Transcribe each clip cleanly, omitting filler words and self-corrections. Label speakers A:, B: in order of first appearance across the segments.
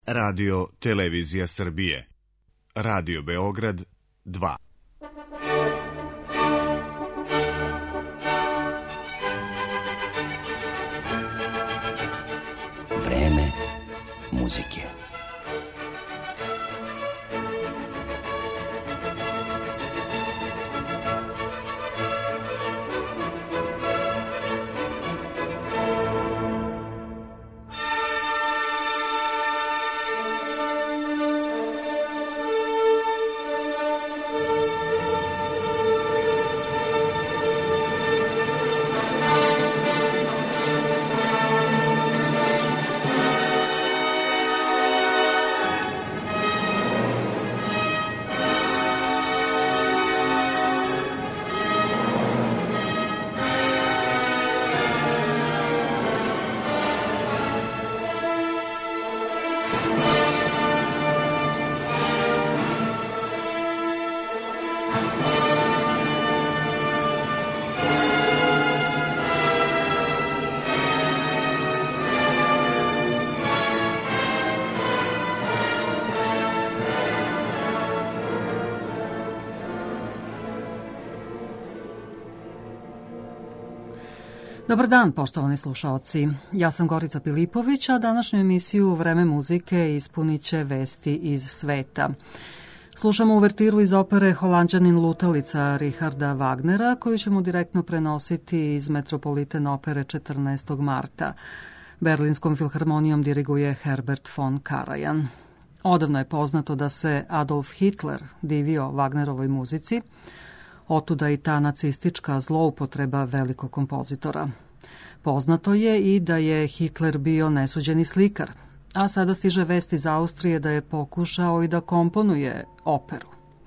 A: Radio Televizija Srbije. Radio Beograd 2.
B: Vreme muzike.
C: Dobar dan, poštovani slušaoci. Ja sam Gorica Pilipović, a današnju emisiju Vreme muzike ispunit će vesti iz sveta. Slušamo uvertiru iz opere Holanđanin lutalica Richarda Wagnera, koju ćemo direktno prenositi iz Metropolitan opere 14. marta. Berlinskom filharmonijom diriguje Herbert von Karajan. Odavno je poznato da se Adolf Hitler divio Wagnerovoj muzici, otuda i ta nacistička zloupotreba velikog kompozitora. Poznato je i da je Hitler bio nesuđeni slikar, a sada stiže vest iz Austrije da je pokušao i da komponuje operu.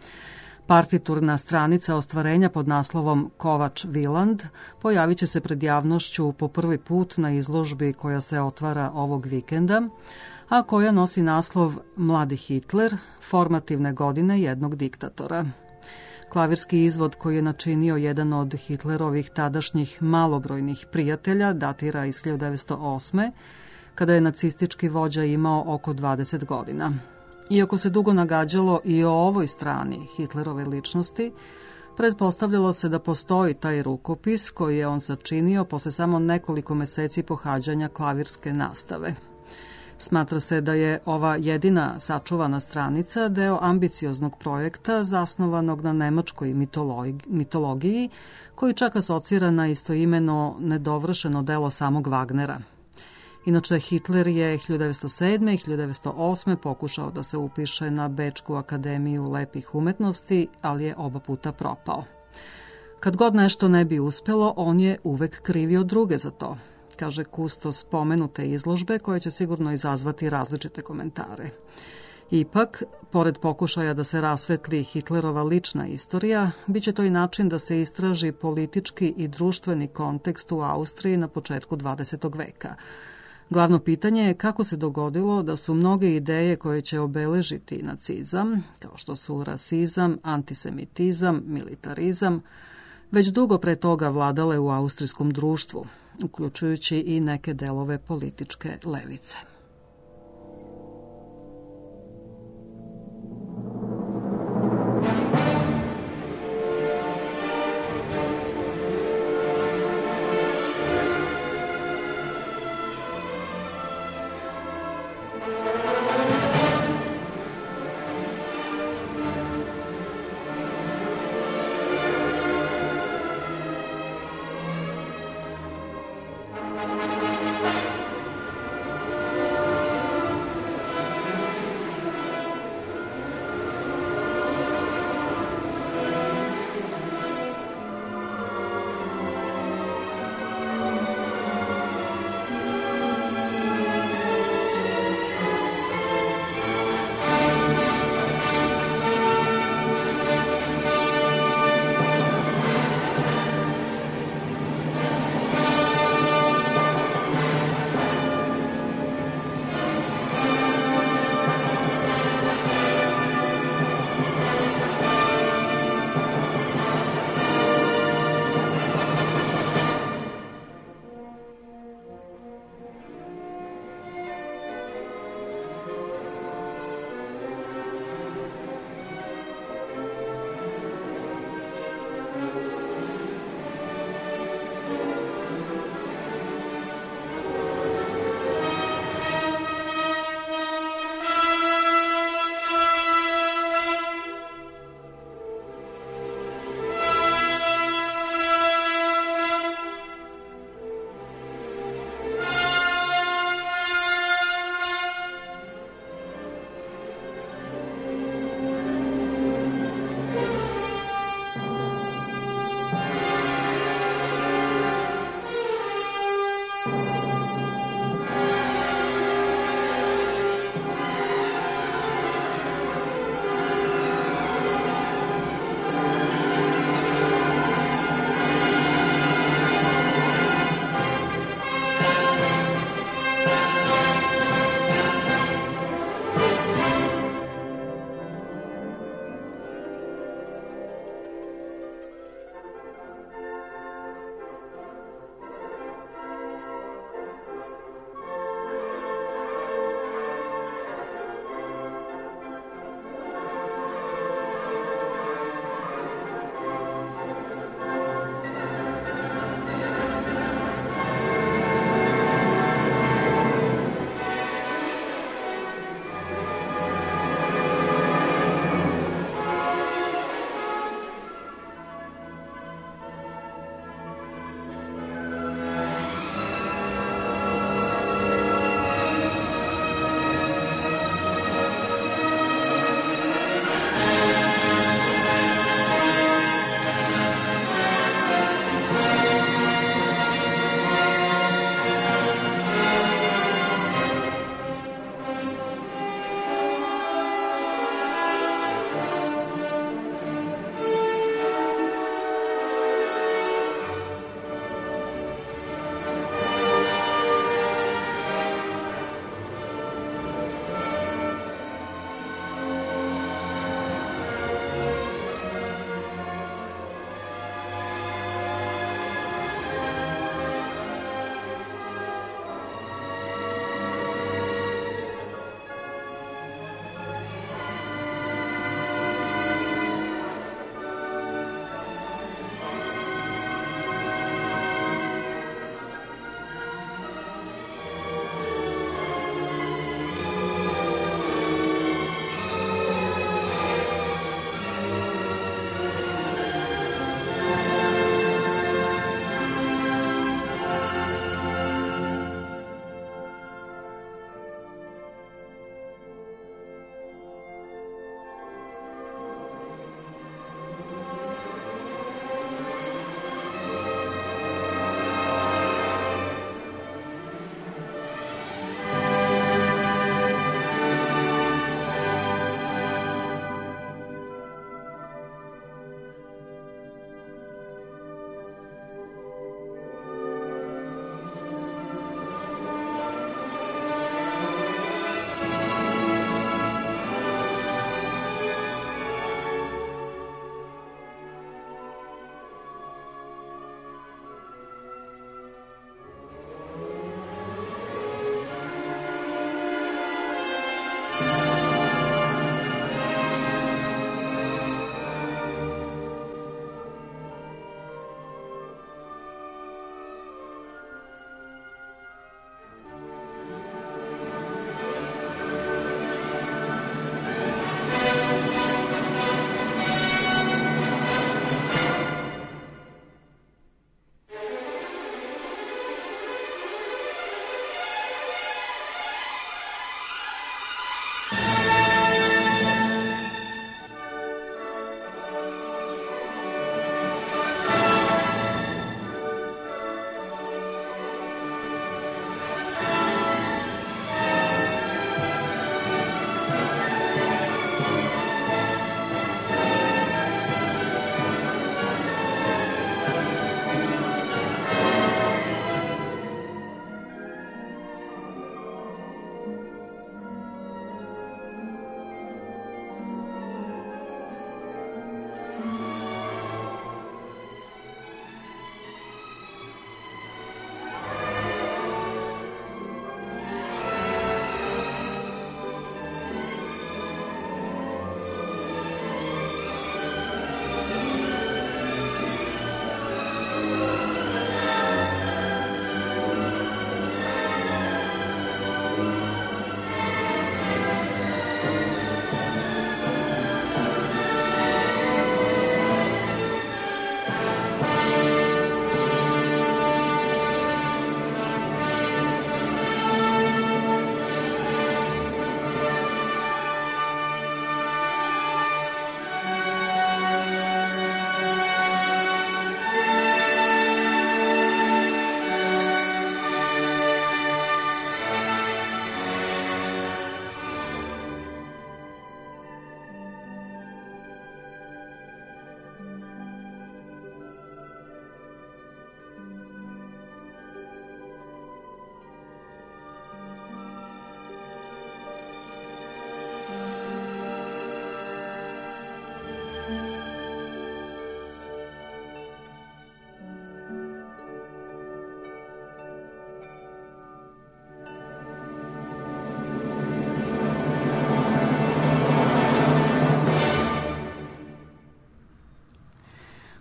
C: Partiturna stranica ostvarenja pod naslovom Kovač Wieland pojavit će se pred javnošću po prvi put na izložbi koja se otvara ovog vikenda, a koja nosi naslov Mladi Hitler, formativne godine jednog diktatora. Klavirski izvod koji je načinio jedan od Hitlerovih tadašnjih malobrojnih prijatelja datira iz 1908. kada je nacistički vođa imao oko 20 godina. Iako se dugo nagađalo i o ovoj strani Hitlerove ličnosti, pretpostavljalo se da postoji taj rukopis koji je on sačinio posle samo nekoliko meseci pohađanja klavirske nastave. Smatra se da je ova jedina sačuvana stranica deo ambicioznog projekta zasnovanog na nemačkoj mitologiji, koji čak asocira na istoimeno nedovršeno delo samog Wagnera. Inače, Hitler je 1907. i 1908. pokušao da se upiše na Bečku akademiju lepih umetnosti, ali je oba puta propao. Kad god nešto ne bi uspelo, on je uvek krivio druge za to, kaže kustos spomenute izložbe, koje će sigurno izazvati različite komentare. Ipak, pored pokušaja da se rasvetli Hitlerova lična istorija, bit će to i način da se istraži politički i društveni kontekst u Austriji na početku 20. veka. Glavno pitanje je kako se dogodilo da su mnoge ideje koje će obeležiti nacizam, kao što su rasizam, antisemitizam, militarizam, već dugo pre toga vladale u austrijskom društvu, uključujući i neke delove političke levice.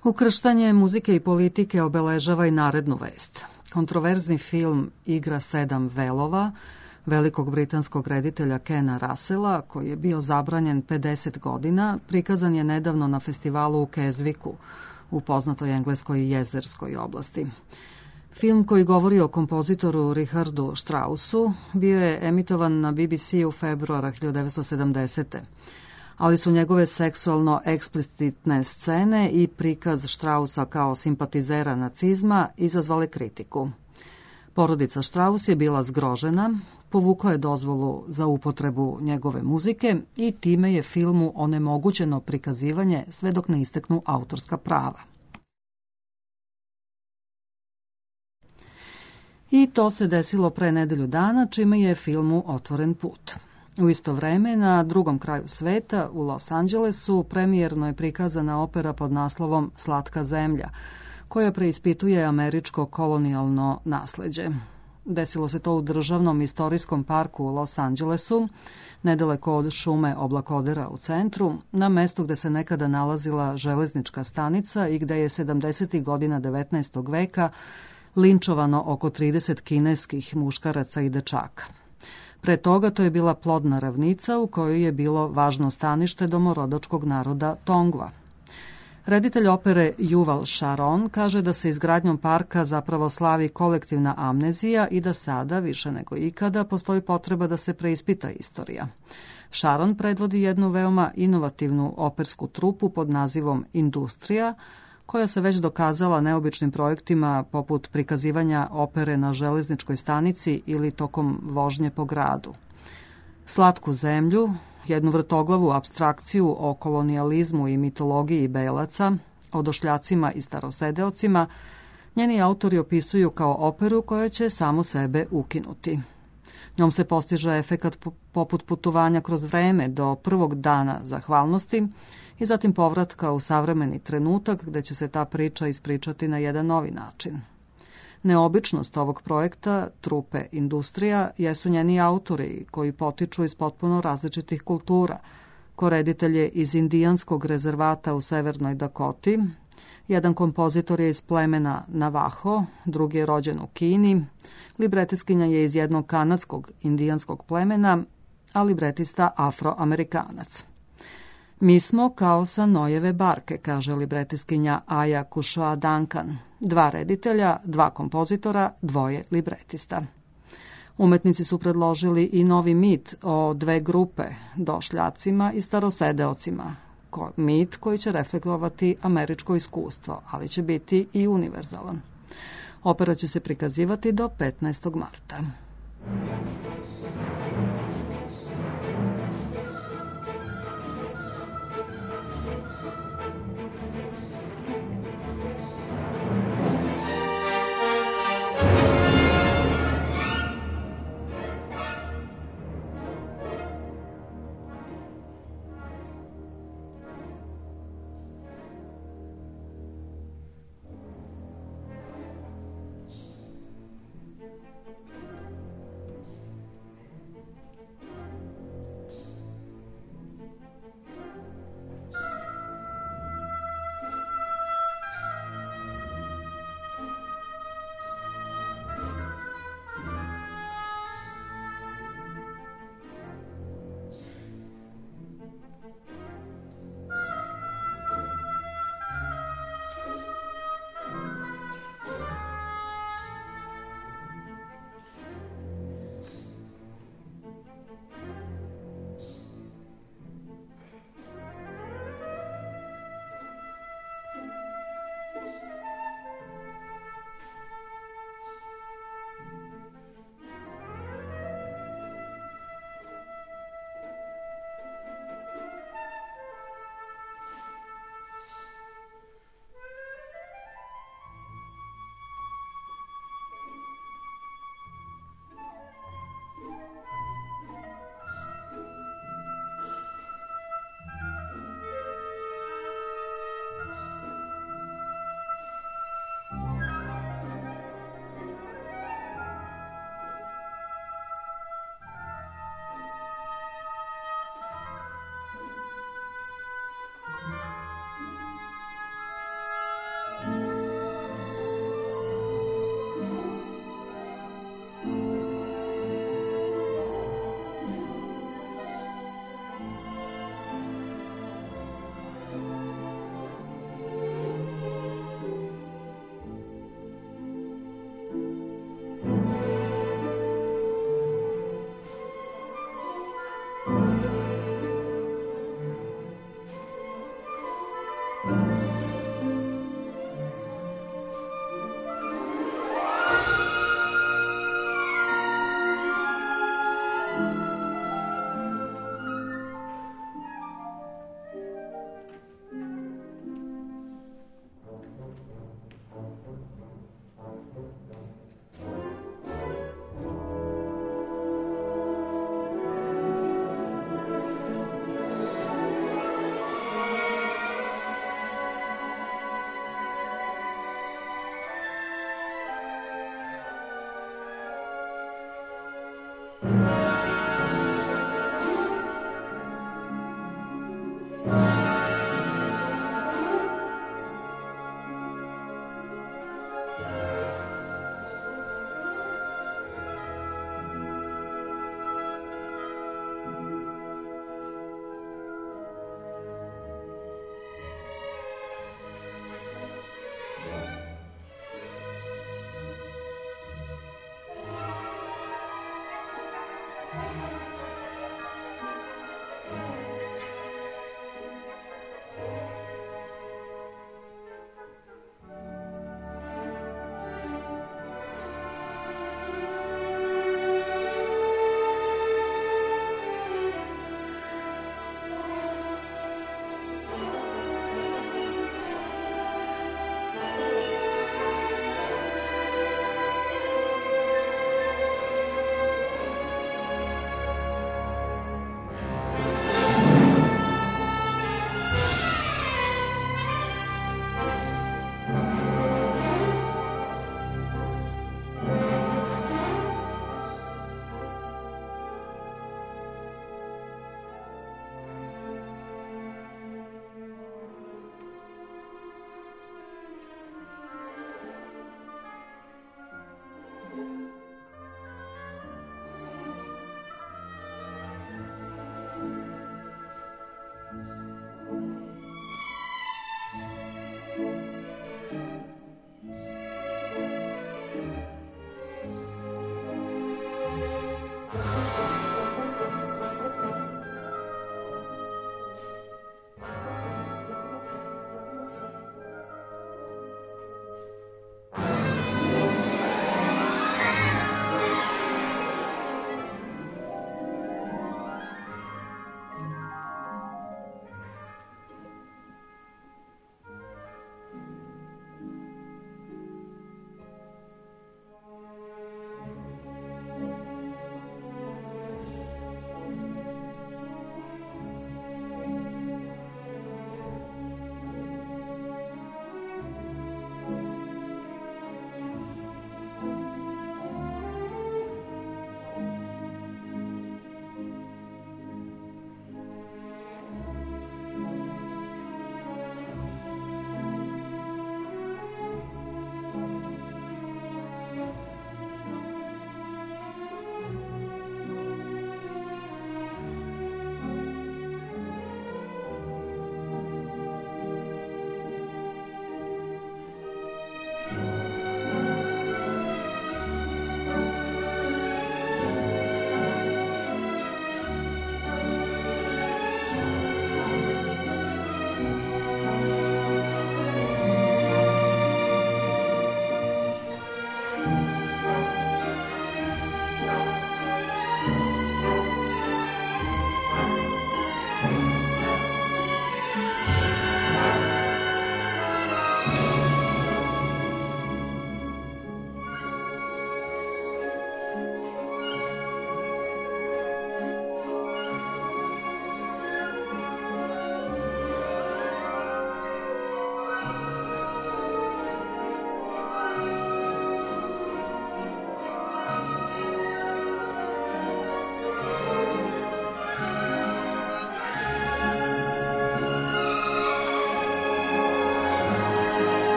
C: Ukrštanje muzike i politike obeležava i narednu vest. Kontroverzni film Igra 7 velova velikog britanskog reditelja Kena Russella, koji je bio zabranjen 50 godina, prikazan je nedavno na festivalu u Keswiku, u poznatoj engleskoj jezerskoj oblasti. Film koji govori o kompozitoru Richardu Straussu bio je emitovan na BBC-u februara 1970. ali su njegove seksualno eksplicitne scene i prikaz Straussa kao simpatizera nacizma izazvale kritiku. Porodica Strauss je bila zgrožena, povukla je dozvolu za upotrebu njegove muzike i time je filmu onemogućeno prikazivanje sve dok ne isteknu autorska prava. I to se desilo pre nedelju dana, čime je filmu otvoren put. U isto vreme, na drugom kraju sveta, u Los Angelesu, premijerno je prikazana opera pod naslovom Slatka zemlja, koja preispituje američko kolonijalno nasleđe. Desilo se to u državnom istorijskom parku u Los Angelesu, nedaleko od šume Oblakodera u centru, na mestu gde se nekada nalazila železnička stanica i gde je 70. godina 19. veka linčovano oko 30 kineskih muškaraca i dečaka. Pre toga to je bila plodna ravnica u kojoj je bilo važno stanište domorodačkog naroda Tongva. Reditelj opere Yuval Sharon kaže da se izgradnjom parka zapravo slavi kolektivna amnezija i da sada, više nego ikada, postoji potreba da se preispita istorija. Sharon predvodi jednu veoma inovativnu opersku trupu pod nazivom Industrija, koja se već dokazala neobičnim projektima poput prikazivanja opere na železničkoj stanici ili tokom vožnje po gradu. Slatku zemlju, jednu vrtoglavu apstrakciju o kolonijalizmu i mitologiji belaca, o došljacima i starosedeocima, njeni autori opisuju kao operu koja će samu sebe ukinuti. Njom se postiže efekat poput putovanja kroz vreme do prvog dana zahvalnosti i zatim povratka u savremeni trenutak gde će se ta priča ispričati na jedan novi način. Neobičnost ovog projekta, trupe Industrija, jesu njeni autori koji potiču iz potpuno različitih kultura. Koreditelj je iz indijanskog rezervata u Severnoj Dakoti, jedan kompozitor je iz plemena Navaho, drugi je rođen u Kini, libretiskinja je iz jednog kanadskog indijanskog plemena, a libretista Afroamerikanac. Mi smo kao sa Nojeve barke, kaže libretiskinja Aja Kušoa Duncan. 2 reditelja, 2 kompozitora, 2 libretista. Umetnici su predložili i novi mit o 2 grupe, došljacima i starosedeocima. Mit koji će reflektovati američko iskustvo, ali će biti i univerzalan. Opera će se prikazivati do 15. marta.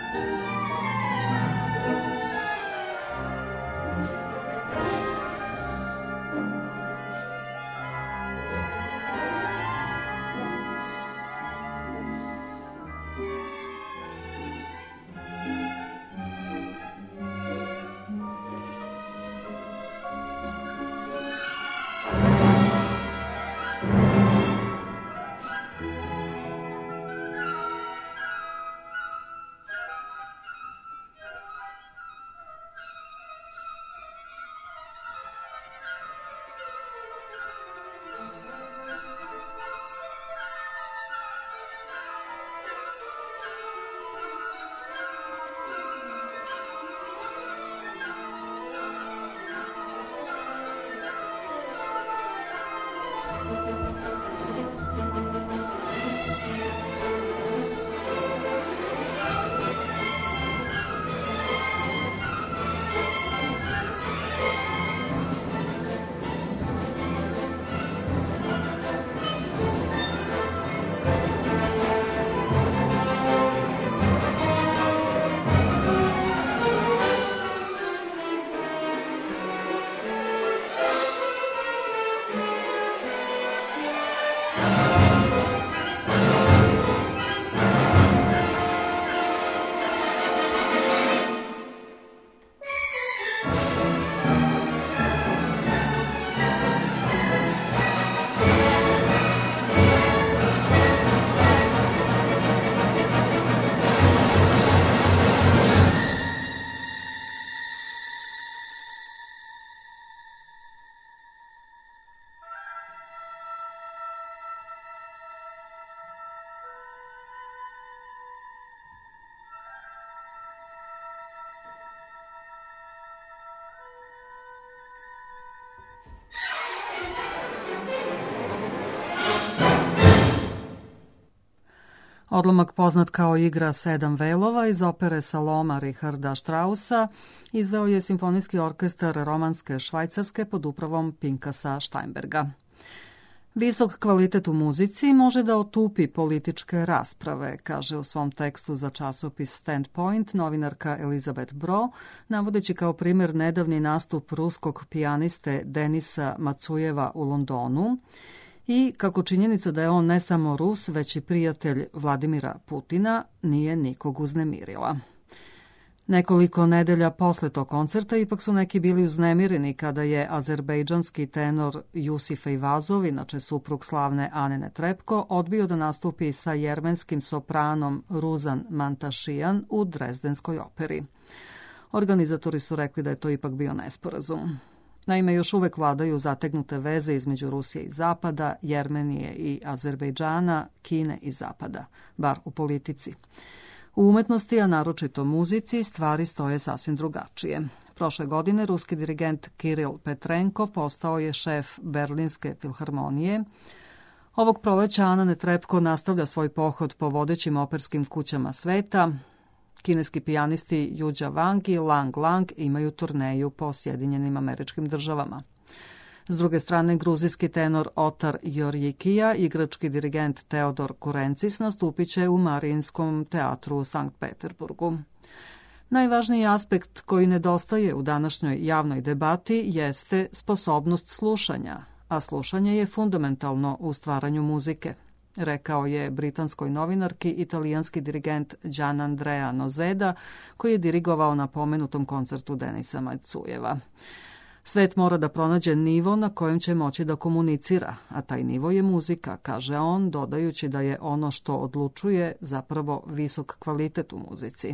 C: Odlomak poznat kao Igra sedam velova iz opere Saloma Richarda Straussa izveo je Simfonijski orkestar Romanske Švajcarske pod upravom Pinkasa Steinberga. Visok kvalitet u muzici može da otupi političke rasprave, kaže u svom tekstu za časopis Standpoint novinarka Elizabeth Bro, navodeći kao primjer nedavni nastup ruskog pijaniste Denisa Macujeva u Londonu i kako činjenica da je on ne samo Rus, već i prijatelj Vladimira Putina nije nikog uznemirila. Nekoliko nedelja posle tog koncerta ipak su neki bili uznemireni kada je azerbejdžanski tenor Jusif Eyvazov, inače suprug slavne Ane Netrebko, odbio da nastupi sa jermenskim sopranom Ruzan Mantašijan u Drezdenskoj operi. Organizatori su rekli da je to ipak bio nesporazum. Naime, još uvek vladaju zategnute veze između Rusije i Zapada, Jermenije i Azerbejdžana, Kine i Zapada, bar u politici. U umetnosti, a naročito muzici, stvari stoje sasvim drugačije. Prošle godine ruski dirigent Kiril Petrenko postao je šef Berlinske filharmonije. Ovog proleća Ana Netrebko nastavlja svoj pohod po vodećim operskim kućama sveta. Kineski pijanisti Juja Wang i Lang Lang imaju turneju po Sjedinjenim Američkim Državama. S druge strane, gruzijski tenor Otar Jorjikija i grčki dirigent Teodor Kurencis nastupit će u Mariinskom teatru u Sankt Peterburgu. Najvažniji aspekt koji nedostaje u današnjoj javnoj debati jeste sposobnost slušanja, a slušanje je fundamentalno u stvaranju muzike, rekao je britanskoj novinarki italijanski dirigent Gianandrea Nozeda, koji je dirigovao na pomenutom koncertu Denisa Macujeva. Svet mora da pronađe nivo na kojem će moći da komunicira, a taj nivo je muzika, kaže on, dodajući da je ono što odlučuje zapravo visok kvalitet u muzici.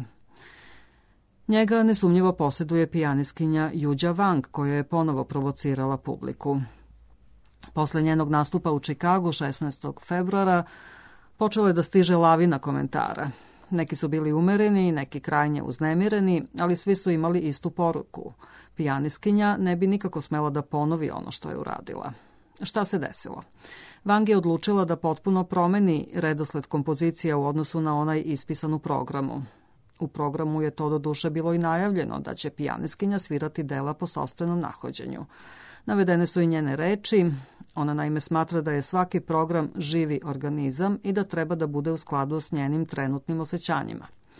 C: Njega nesumnjivo posjeduje pijaniskinja Juja Wang, koja je ponovo provocirala publiku. Posle njenog nastupa u Čikagu 16. februara počelo je da stiže lavina komentara. Neki su bili umereni, neki krajnje uznemireni, ali svi su imali istu poruku. Pijaniskinja ne bi nikako smela da ponovi ono što je uradila. Šta se desilo? Wang je odlučila da potpuno promeni redosled kompozicija u odnosu na onaj ispisan u programu. U programu je to doduše bilo i najavljeno da će pijaniskinja svirati dela po sopstvenom nahođenju. Navedene su i njene reči. Ona naime smatra da je svaki program živi organizam i da treba da bude u skladu s njenim trenutnim osjećanjima.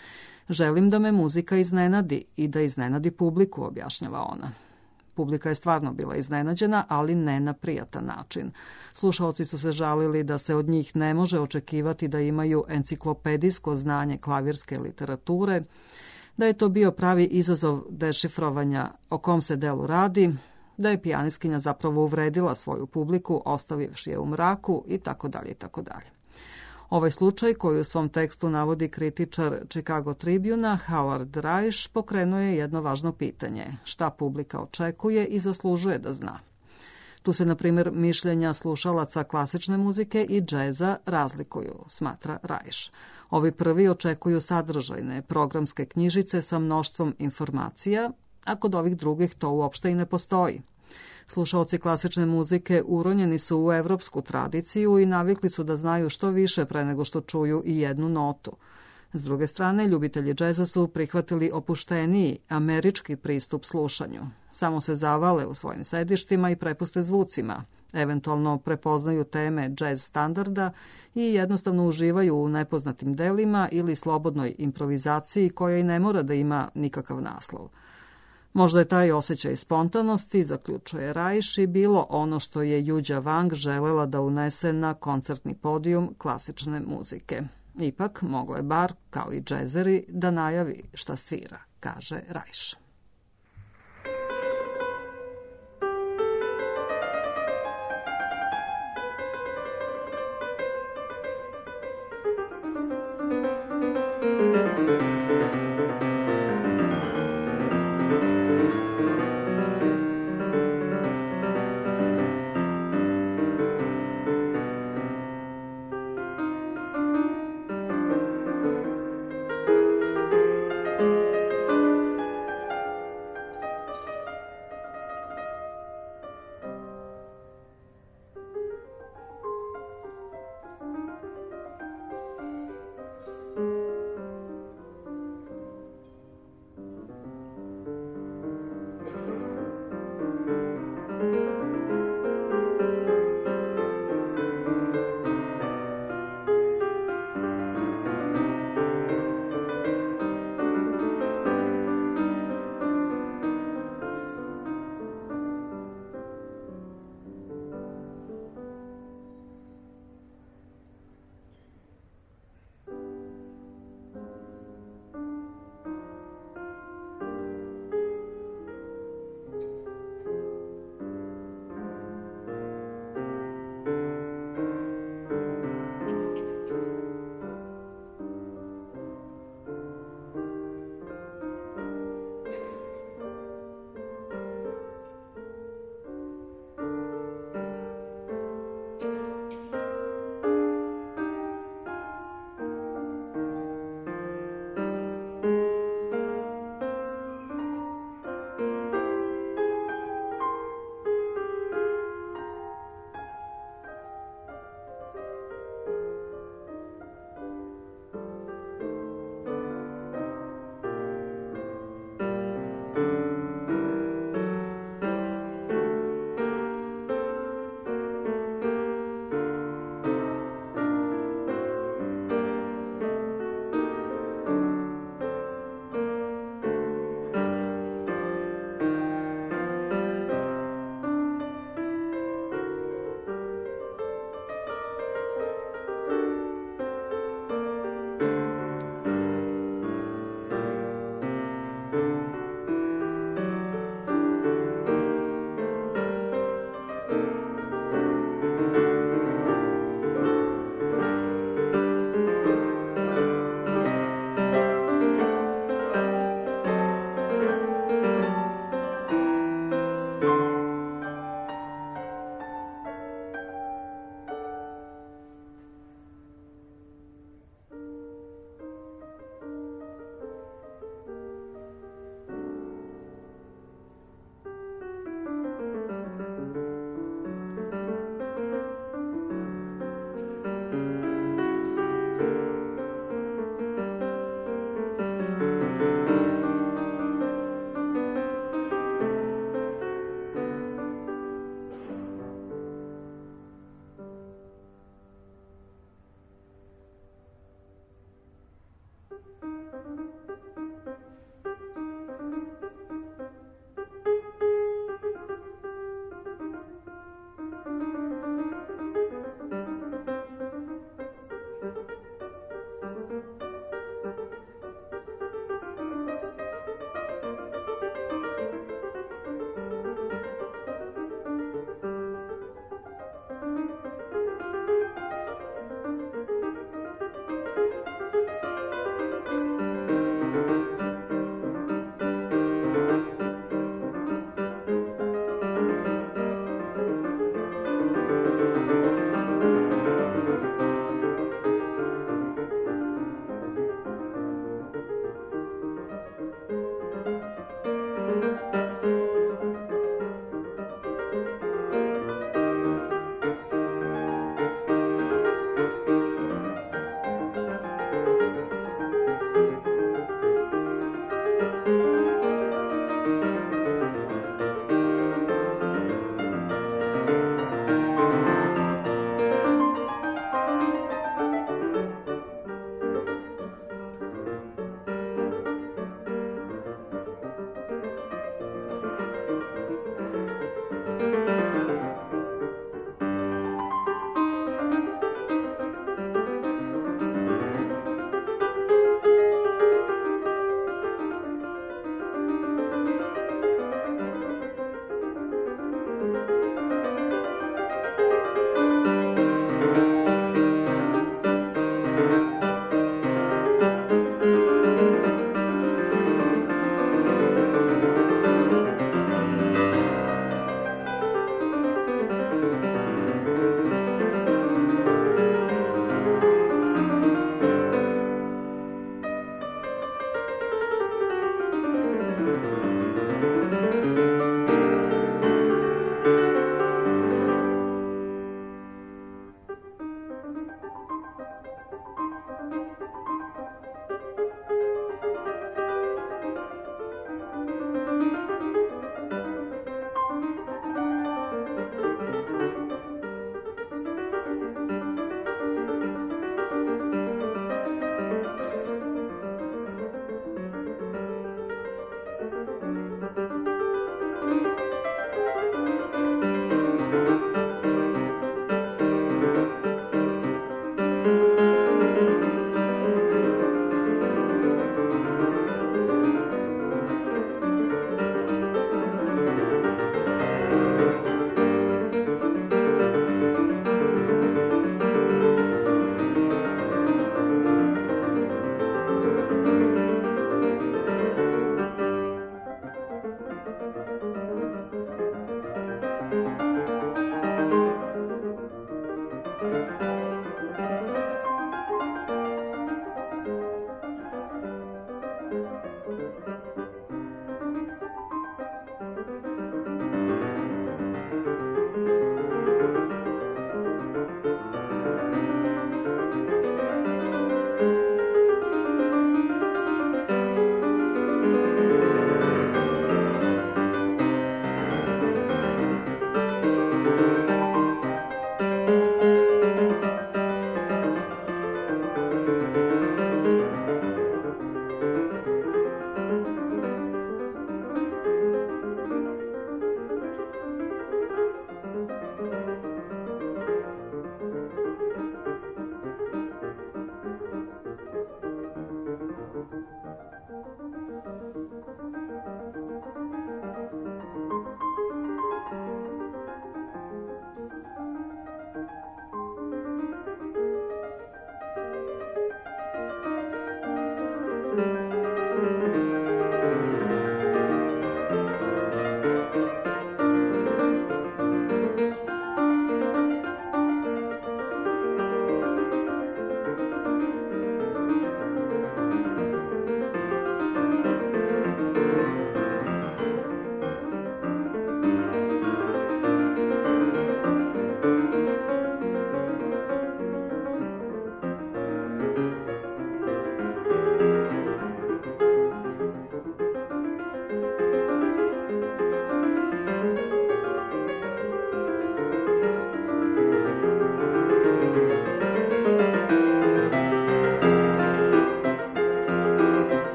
C: Želim da me muzika iznenadi i da iznenadi publiku, objašnjava ona. Publika je stvarno bila iznenađena, ali ne na prijatan način. Slušaoci su se žalili da se od njih ne može očekivati da imaju enciklopedijsko znanje klavirske literature, da je to bio pravi izazov dešifrovanja o kom se delu radi, da je pijanistkinja zapravo uvredila svoju publiku, ostavivši je u mraku i tako dalje i tako dalje. Ovaj slučaj, koji u svom tekstu navodi kritičar Chicago Tribuna Howard Reich, pokrenuo je jedno važno pitanje: šta publika očekuje i zaslužuje da zna. Tu se, na primjer, mišljenja slušalaca klasične muzike i džeza razlikuju, smatra Reich. Ovi prvi očekuju sadržajne programske knjižice sa mnoštvom informacija, a kod ovih drugih to uopšte i ne postoji. Slušaoci klasične muzike uronjeni su u evropsku tradiciju i navikli su da znaju što više pre nego što čuju i jednu notu. S druge strane, ljubitelji džeza su prihvatili opušteniji, američki pristup slušanju. Samo se zavale u svojim sedištima i prepuste zvucima, eventualno prepoznaju teme džez standarda i jednostavno uživaju u nepoznatim delima ili slobodnoj improvizaciji koja i ne mora da ima nikakav naslov. Možda je taj osjećaj spontanosti, zaključuje Reich, i bilo ono što je Yuja Wang želela da unese na koncertni podijum klasične muzike. Ipak, moglo je bar, kao i džezeri, da najavi šta svira, kaže Reich.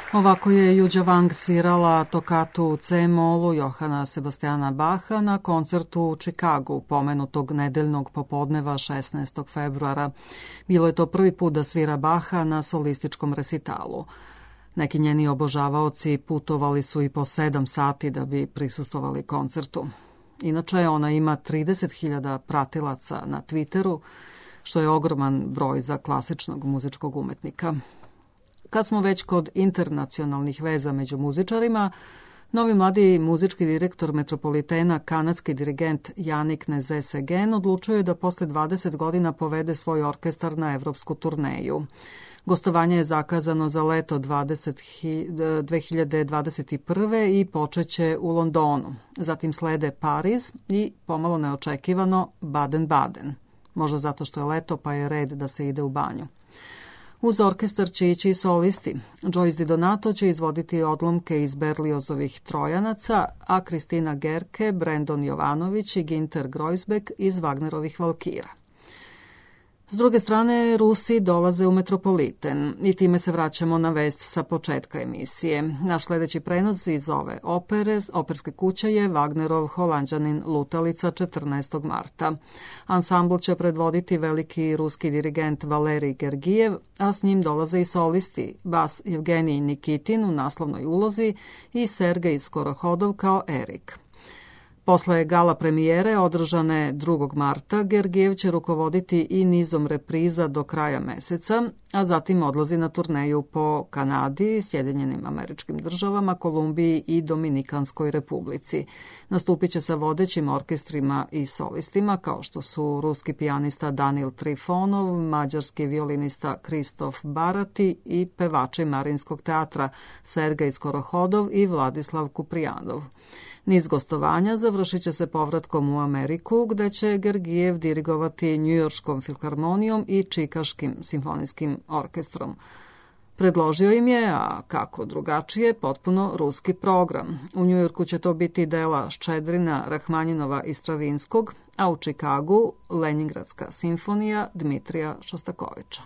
C: Ovako je Juđa Wang svirala tokatu u C-molu Johana Sebastiana Bacha na koncertu u Čikagu, pomenutog nedeljnog popodneva 16. februara. Bilo je to prvi put da svira Bacha na solističkom resitalu. Neki njeni obožavaoci putovali su i po 7 sati da bi prisustvovali koncertu. Inače, ona ima 30.000 pratilaca na Twitteru, što je ogroman broj za klasičnog muzičkog umetnika. Kad smo već kod internacionalnih veza među muzičarima, novi mladi muzički direktor Metropolitena, kanadski dirigent Janik Nezé-Séguin, odlučuje da posle 20 godina povede svoj orkestar na evropsku turneju. Gostovanje je zakazano za leto 2021. i počeće u Londonu. Zatim slede Pariz i, pomalo neočekivano, Baden-Baden. Možda zato što je leto pa je red da se ide u banju. Uz orkestar će ići i solisti. Joyce Di Donato će izvoditi odlomke iz Berliozovih Trojanaca, a Kristina Gerke, Brendon Jovanović i Ginter Groisbeck iz Wagnerovih Valkira. S druge strane, Rusi dolaze u Metropoliten i time se vraćamo na vest sa početka emisije. Naš sledeći prenos iz ove operske kuće je Wagnerov Holanđanin Lutalica 14. marta. Ansambl će predvoditi veliki ruski dirigent Valerij Gergijev, a s njim dolaze i solisti, bas Evgenij Nikitin u naslovnoj ulozi i Sergej Skorohodov kao Erik. Posle gala premijere, održane 2. marta, Gergijev će rukovoditi i nizom repriza do kraja meseca, a zatim odlazi na turneju po Kanadi, Sjedinjenim Američkim Državama, Kolumbiji i Dominikanskoj Republici. Nastupit će sa vodećim orkestrima i solistima, kao što su ruski pijanista Danil Trifonov, mađarski violinista Kristof Barati i pevači Marinskog teatra Sergej Skorohodov i Vladislav Kuprijanov. Niz gostovanja završit će se povratkom u Ameriku, gde će Gergijev dirigovati Njujorškom filharmonijom i Čikaškim simfonijskim orkestrom. Predložio im je, a kako drugačije, potpuno ruski program. U Njujorku će to biti dela Ščedrina, Rahmanjinova i Stravinskog, a u Čikagu Lenjingradska simfonija Dmitrija Šostakoviča.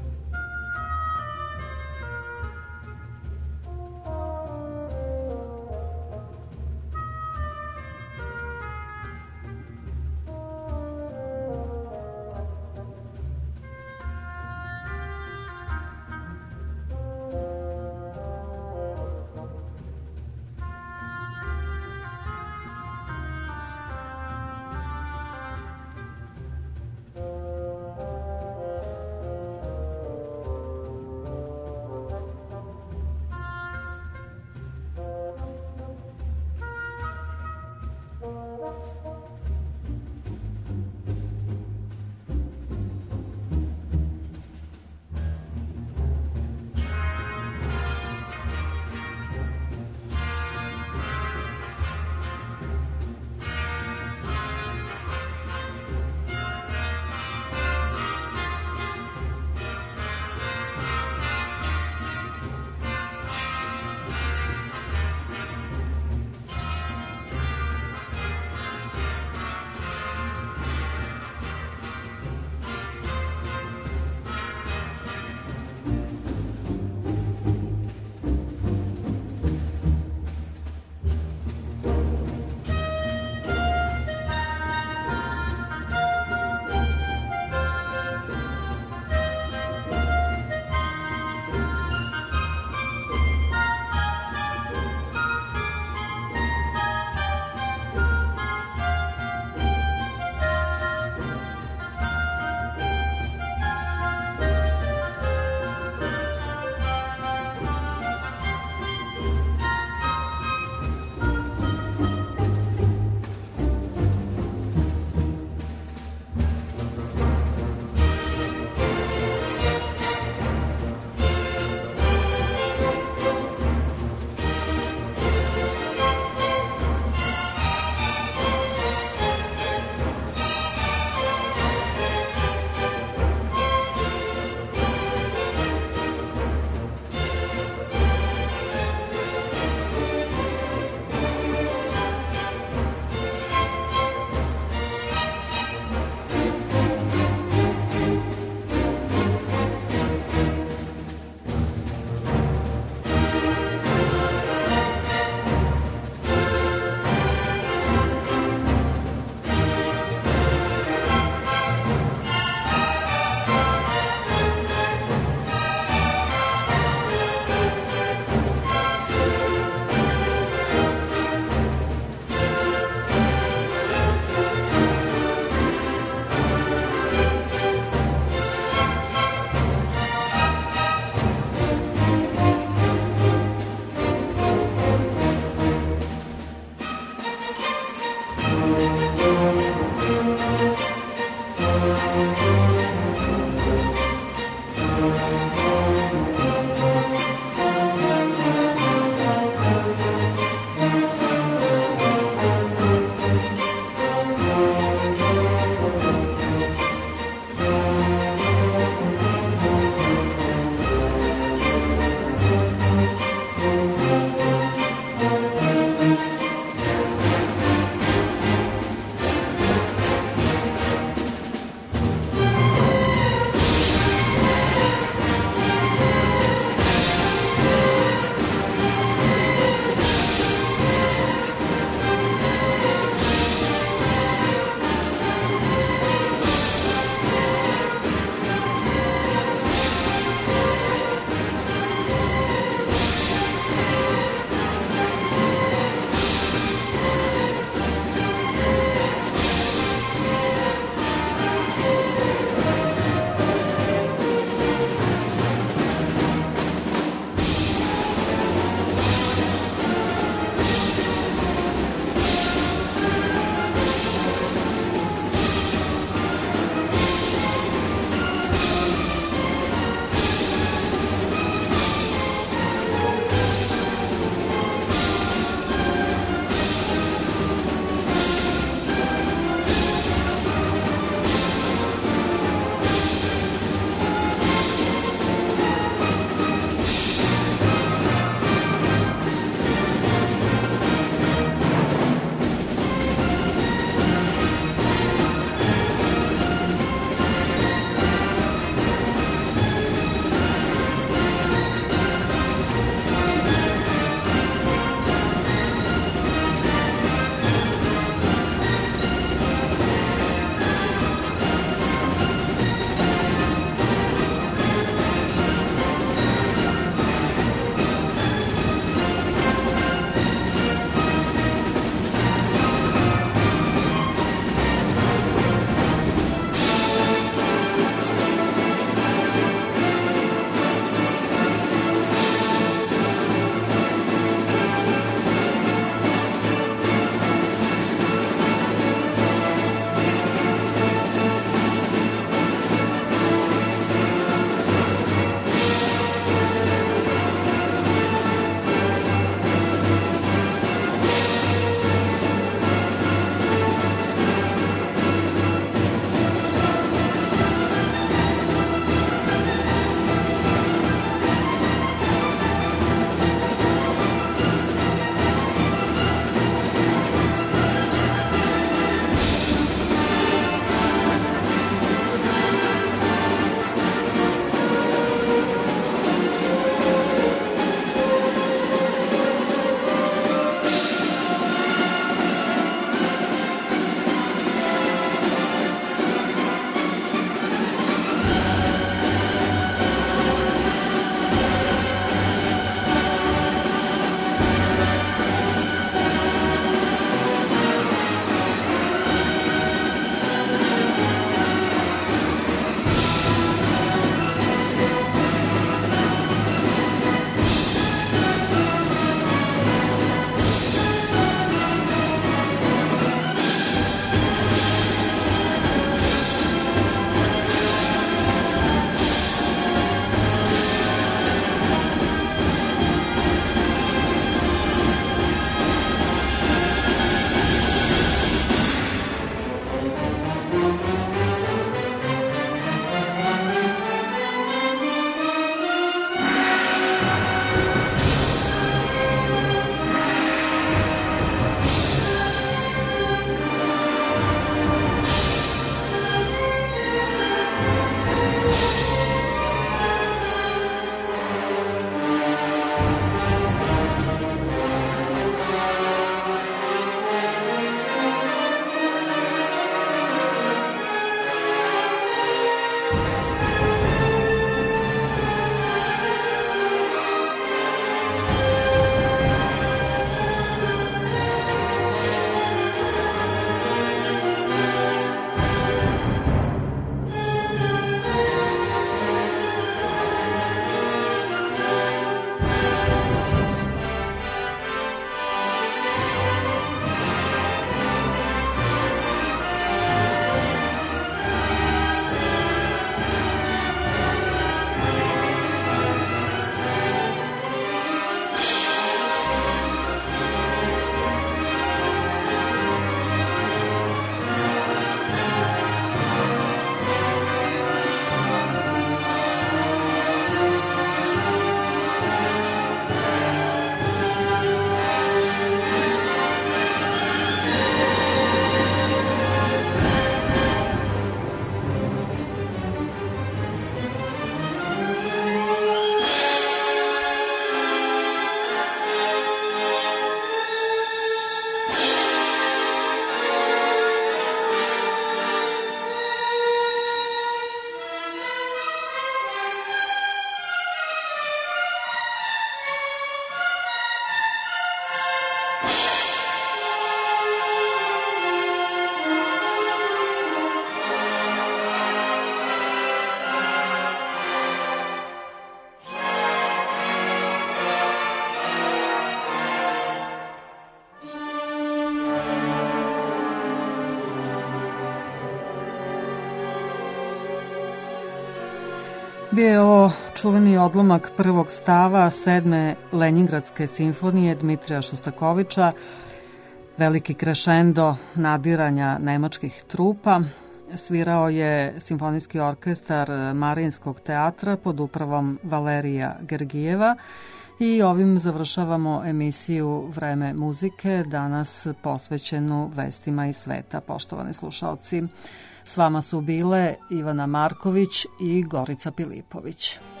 C: Bio je ovo čuveni odlomak prvog stava 7. Lenjingradske simfonije Dmitrija Šostakoviča, veliki krešendo nadiranja nemačkih trupa. Svirao je simfonijski orkestar Marinskog teatra pod upravom Valerija Gergijeva i ovim završavamo emisiju Vreme muzike, danas posvećenu vestima iz sveta, poštovani slušalci. S vama su bile Ivana Marković i Gorica Pilipović.